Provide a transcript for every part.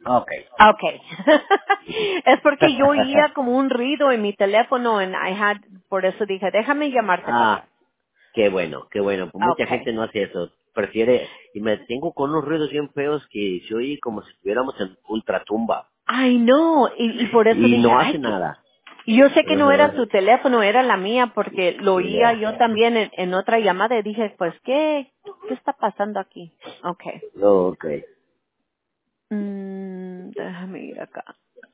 Okay. Okay. Es porque yo oía como un ruido en mi teléfono and por eso dije, déjame llamarte para Ah, atrás. qué bueno, qué bueno. Pues mucha Okay. gente no hace eso. Prefiere, y me tengo con unos ruidos bien feos que se oye como si estuviéramos en ultratumba. Ay, no, y por eso Y dije, no ay, hace nada. y yo sé que no era Ajá. tu teléfono, era la mía, porque lo oía Yeah. yo también en otra llamada y dije, pues, ¿qué está pasando aquí? Okay. Oh, okay. Déjame ir acá.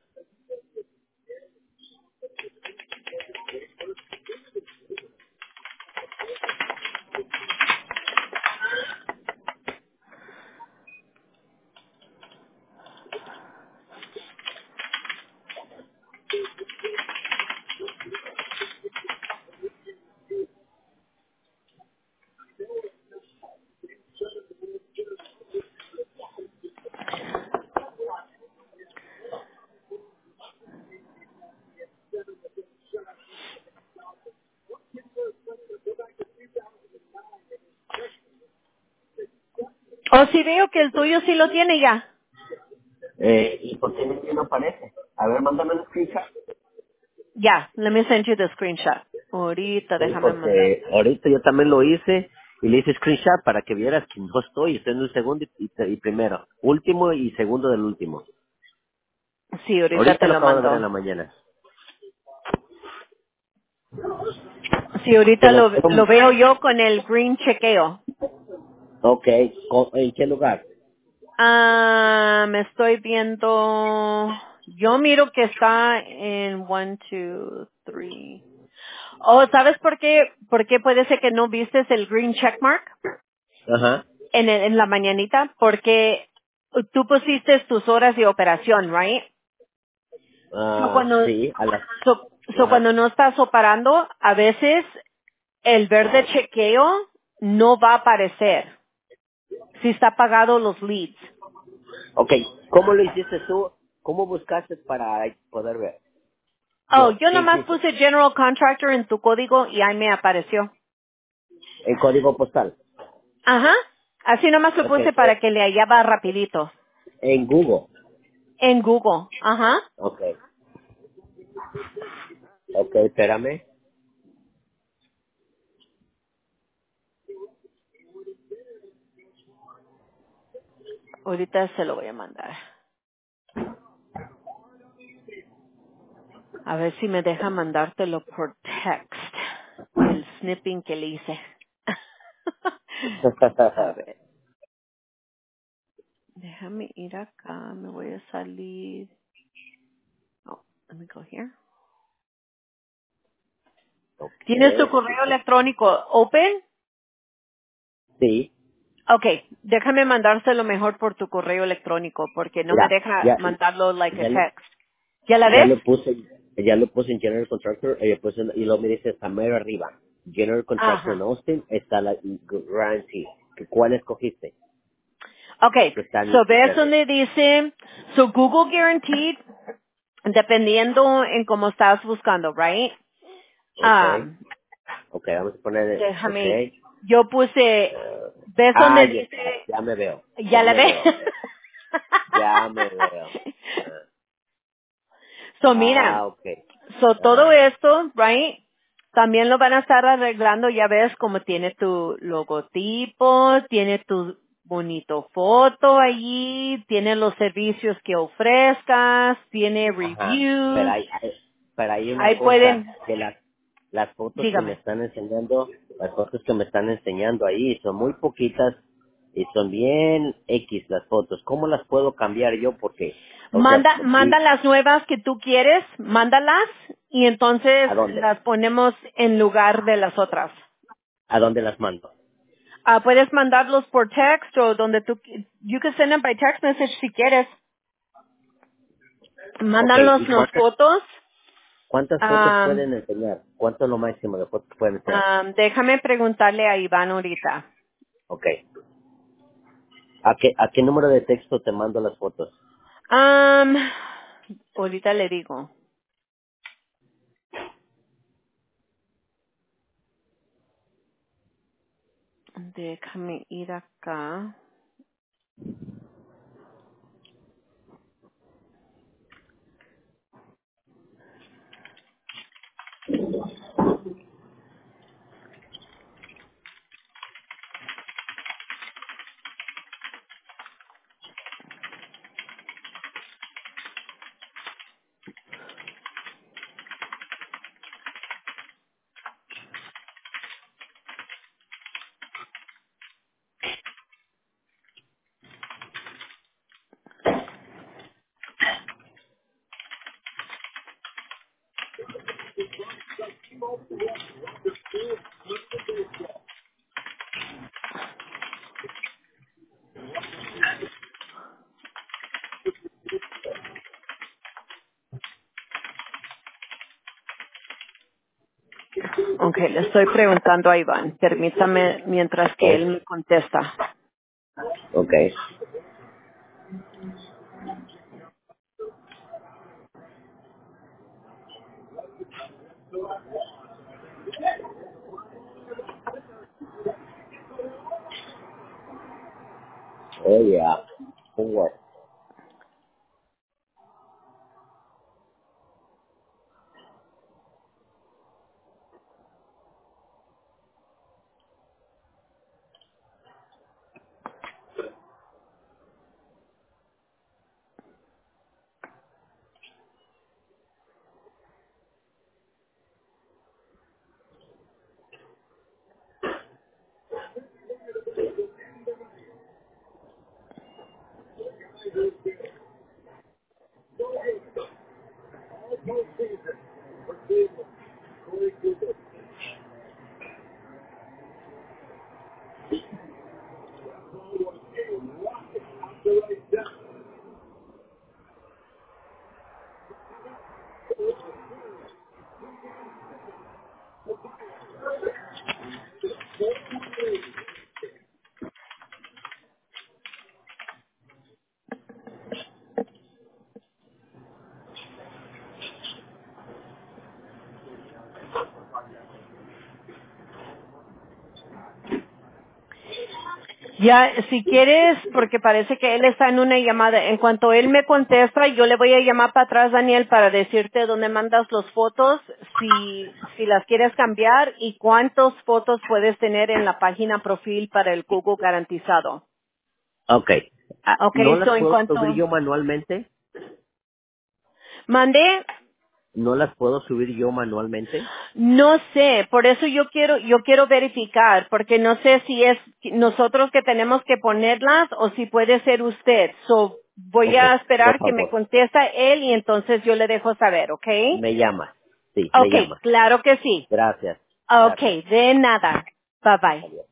Oh, sí veo que el tuyo sí lo tiene ya. ¿Y por qué no aparece? A ver, mándame un screenshot. Ya, let me send you the screenshot. Ahorita, Sí, déjame mandar. porque ahorita yo también lo hice y le hice screenshot para que vieras que no estoy en el segundo y primero. Último y segundo del último. Sí, ahorita Ahorita te lo lo acabo de ver en mando. la mañana. Sí, Te ahorita lo lo puedo... veo yo con el green chequeo. Ok, ¿en qué lugar? Me estoy viendo, yo miro que está en 1, 2, 3. Oh, ¿sabes por qué? ¿Por qué puede ser que no vistes el green checkmark Ajá. en la mañanita? Porque tú pusiste tus horas de operación, right? So Ah, cuando, sí, a las... Ajá. cuando no estás operando, a veces el verde chequeo no va a aparecer si está pagado los leads. Ok, ¿cómo lo hiciste tú? ¿Cómo buscaste para poder ver? Oh, yo ¿Qué nomás hiciste? puse General Contractor en tu código y ahí me apareció. El código postal. Ajá. Así nomás lo Ok, puse para que le hallaba rapidito. en Google. En Google. Ajá. Ok, ok, espérame. Ahorita se lo voy a mandar. A ver si me deja mandártelo por text. El snipping que le hice. A ver. Déjame ir acá. Me voy a salir. Oh, let me go here. Ok, ¿Tienes tu correo electrónico open? sí, Okay, déjame mandárselo mejor por tu correo electrónico porque no me mira, deja mandarlo like a ya, text. ¿Ya la ya ves? lo puse en General Contractor y lo me dice está mero arriba. General Contractor en Ajá. Austin está la Guarantee. ¿Cuál escogiste? Okay, Que está en so ves verde. donde dice, so Google Guaranteed, dependiendo en cómo estás buscando, right? Ok, Um, ok, vamos a poner, ok. déjame, yo puse, ves Ah, donde ya está, dice, ya me veo, ya ya la me ves. veo, ya me veo. So mira, Ah, ok, so todo ajá, esto, right? También lo van a estar arreglando, ya ves, como tiene tu logotipo, tiene tu bonito foto allí, tiene los servicios que ofrezcas, tiene ajá. reviews, Pero hay una ahí cosa, pueden, que las fotos que me dígame. están enseñando, las fotos que me están enseñando ahí son muy poquitas y son bien X las fotos. ¿Cómo las puedo cambiar yo? Porque, o sea, Manda las nuevas que tú quieres, mándalas y entonces ¿a dónde? las ponemos en lugar de las otras. ¿A dónde las mando? Puedes mandarlos por text o donde tú, you can send them by text message si quieres. Ok, Mándanos ¿y las fotos. cuántas fotos Am, pueden enseñar? ¿Cuánto es lo máximo de fotos pueden enseñar? Déjame preguntarle a Iván ahorita. Ok. ¿A qué número de texto te mando las fotos? Am, Ahorita le digo. Déjame ir acá. Okay, le estoy preguntando a Iván. Permítame mientras que él me contesta. Okay. Oh yeah. Homework. Ya, si quieres, porque parece que él está en una llamada. En cuanto él me contesta, yo le voy a llamar para atrás, Daniel, para decirte dónde mandas las fotos, si las quieres cambiar y cuántas fotos puedes tener en la página profil para el Google garantizado. Okay. ¿No Okay, las so en puedo subir cuanto yo manualmente? mandé, ¿No las puedo subir yo manualmente? no sé, por eso yo quiero verificar, porque no sé si es nosotros que tenemos que ponerlas o si puede ser usted. So, voy a Okay. Por esperar que me favor. contesta él y entonces yo le dejo saber, ¿ok? Me llama. Sí, me Ok, llama. claro que sí. Gracias. Ok, Gracias. de nada. Bye bye. Adiós.